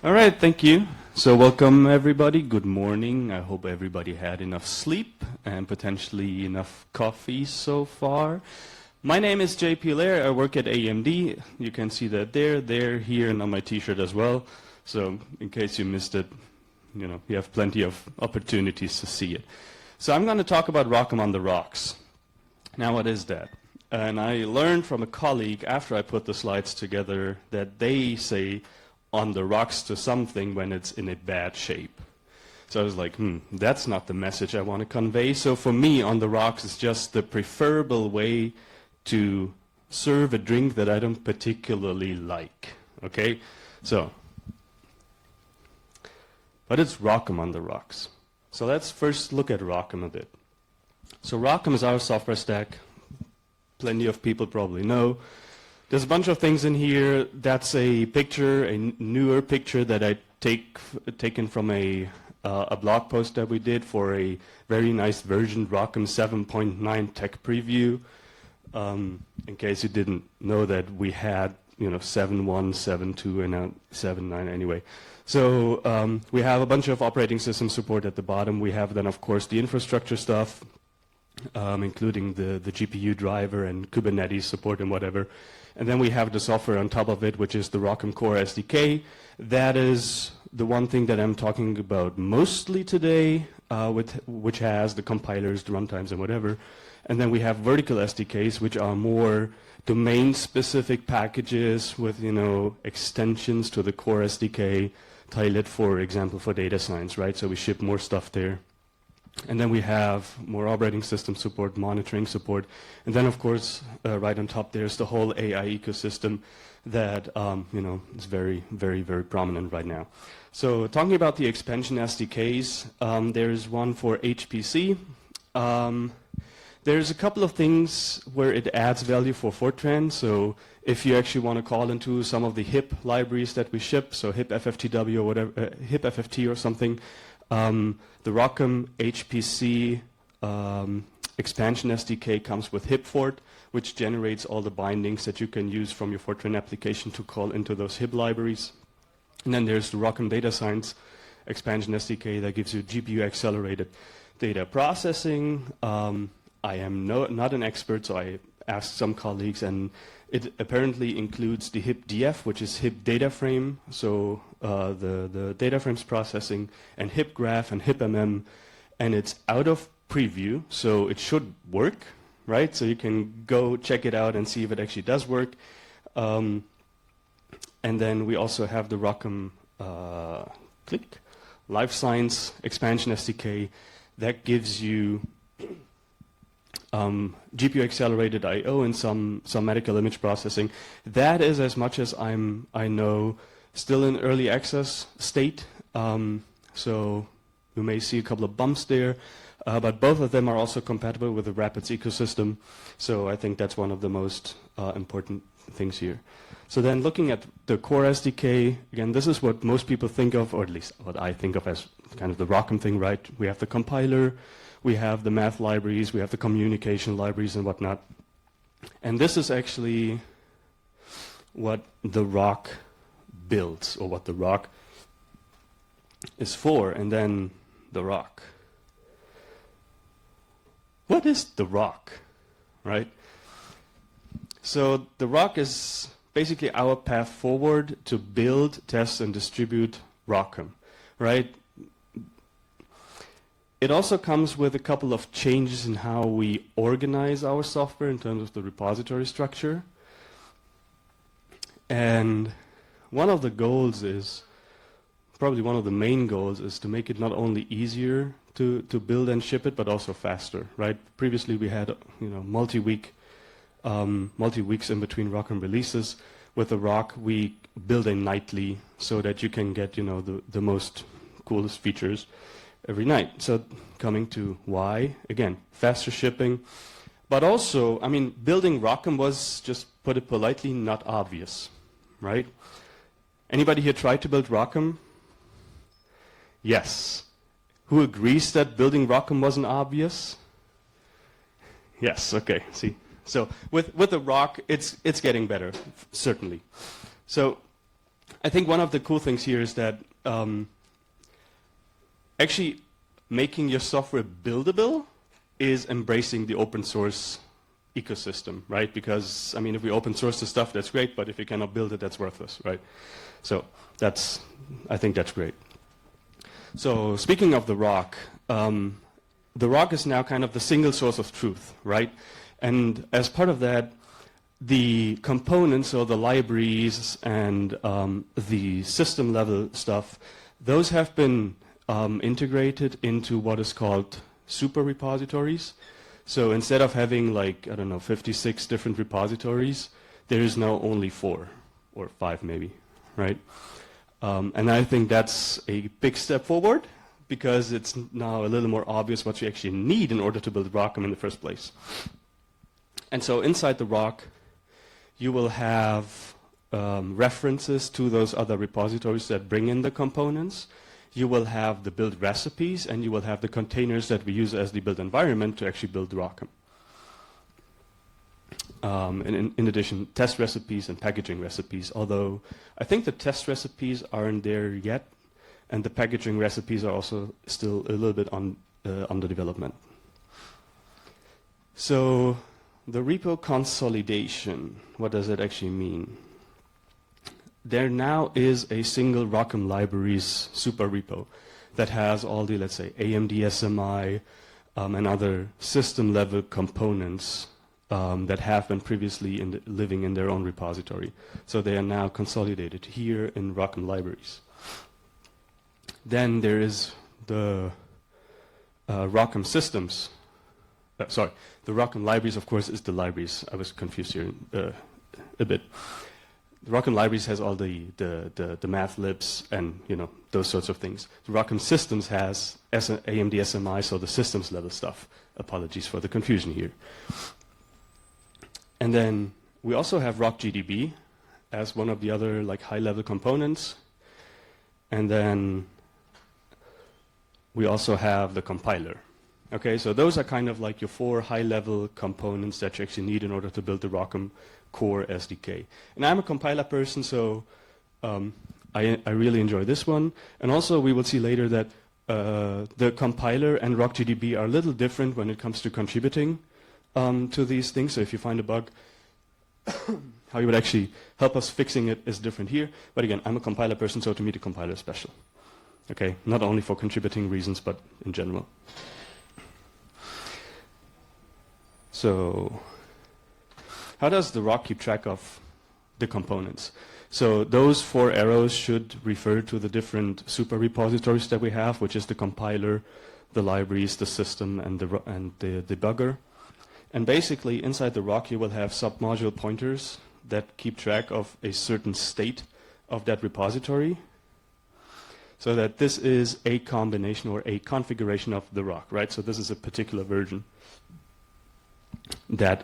All right, thank you. So welcome everybody. Good morning. I hope everybody had enough sleep and potentially enough coffee so far. My name is JP Lair. I work at AMD. You can see that there, here, and on my t-shirt as well. So in case you missed it, you have plenty of opportunities to see it. So I'm going to talk about ROCm on the rocks. Now, what is that? And I learned from a colleague after I put the slides together that they say on the rocks to something when it's in a bad shape. So I was like, that's not the message I want to convey. So for me, on the rocks is just the preferable way to serve a drink that I don't particularly like. Okay? So, but it's ROCm on the rocks. So let's first look at ROCm a bit. So ROCm is our software stack. Plenty of people probably know. There's a bunch of things in here. That's a picture, a newer picture that I taken from a blog post that we did for a very nice version, ROCm 7.9 tech preview. In case you didn't know that we had, 7.1, 7.2, and now 7.9 anyway. So we have a bunch of operating system support at the bottom. We have then, of course, the infrastructure stuff, including the GPU driver and Kubernetes support and whatever. And then we have the software on top of it, which is the ROCm Core SDK. That is the one thing that I'm talking about mostly today, which has the compilers, the runtimes, and whatever. And then we have vertical SDKs, which are more domain-specific packages with, extensions to the Core SDK, Tilet, for example, for data science, right? So we ship more stuff there. And then we have more operating system support, monitoring support. And then, of course, right on top, there's the whole AI ecosystem that, is very, very, very prominent right now. So talking about the expansion SDKs, there's one for HPC. There's a couple of things where it adds value for Fortran. So if you actually want to call into some of the HIP libraries that we ship, so HIP FFTW or whatever, HIP FFT or something, the ROCm HPC expansion SDK comes with HipFort, which generates all the bindings that you can use from your Fortran application to call into those HIP libraries. And then there's the ROCm Data Science expansion SDK that gives you GPU accelerated data processing. I am not an expert, so I asked some colleagues, and it apparently includes the HipDF, which is HIP data frame, so the data frames processing, and HipGraph and HipMM, and it's out of preview, so it should work, right? So you can go check it out and see if it actually does work. And then we also have the ROCm Life Science expansion SDK that gives you GPU accelerated I/O and some medical image processing. That is, as much as I know, still in early access state. So you may see a couple of bumps there, but both of them are also compatible with the Rapids ecosystem. So I think that's one of the most important things here. So then looking at the Core SDK, again, this is what most people think of, or at least what I think of as kind of the ROCm thing, right? We have the compiler, we have the math libraries, we have the communication libraries and whatnot. And this is actually what the ROC builds, or what the ROC is for, and then the ROC. What is the ROC, right? So the ROC is basically our path forward to build, test, and distribute ROCm, right? It also comes with a couple of changes in how we organize our software in terms of the repository structure. And one of the goals is, probably one of the main goals, is to make it not only easier to build and ship it, but also faster, right? Previously we had, multi-weeks in between ROCm releases. With the ROC, we build a nightly so that you can get, the most coolest features every night. So coming to why, again, faster shipping. But also, building ROCm was, just put it politely, not obvious, right? Anybody here tried to build ROCm? Yes. Who agrees that building ROCm wasn't obvious? Yes, okay, see. So with the ROC, it's getting better, certainly. So I think one of the cool things here is that actually making your software buildable is embracing the open source ecosystem, right? Because, I mean, if we open source the stuff, that's great, but if you cannot build it, that's worthless, right? So I think that's great. So speaking of the rock is now kind of the single source of truth, right? And as part of that, the components or the libraries and the system level stuff, those have been integrated into what is called super repositories. So instead of having like, I don't know, 56 different repositories, there is now only 4 or 5 maybe, right? And I think that's a big step forward because it's now a little more obvious what you actually need in order to build ROCm in the first place. And so inside the ROC, you will have references to those other repositories that bring in the components. You will have the build recipes, and you will have the containers that we use as the build environment to actually build ROCm. And in addition, test recipes and packaging recipes, although I think the test recipes aren't there yet, and the packaging recipes are also still a little bit under development. So the repo consolidation, what does it actually mean? There now is a single ROCm libraries super repo that has all the, let's say, AMD SMI and other system level components that have been previously living in their own repository. So they are now consolidated here in ROCm libraries. Then there is the ROCm systems. The ROCm libraries, of course, is the libraries. I was confused here a bit. The ROCm libraries has all the math libs and those sorts of things. The ROCm systems has AMD SMI, so the systems level stuff. Apologies for the confusion here. And then we also have ROCgdb as one of the other like high-level components. And then we also have the compiler. Okay, so those are kind of like your 4 high-level components that you actually need in order to build the ROCm core SDK. And I'm a compiler person, so I really enjoy this one. And also we will see later that the compiler and ROCgdb are a little different when it comes to contributing to these things. So if you find a bug, how you would actually help us fixing it is different here. But again, I'm a compiler person, so to me the compiler is special. Okay, not only for contributing reasons, but in general. So how does the ROC keep track of the components? So those 4 arrows should refer to the different super repositories that we have, which is the compiler, the libraries, the system, and the debugger. And basically, inside the ROC, you will have submodule pointers that keep track of a certain state of that repository, so that this is a combination or a configuration of the ROC, right? So this is a particular version that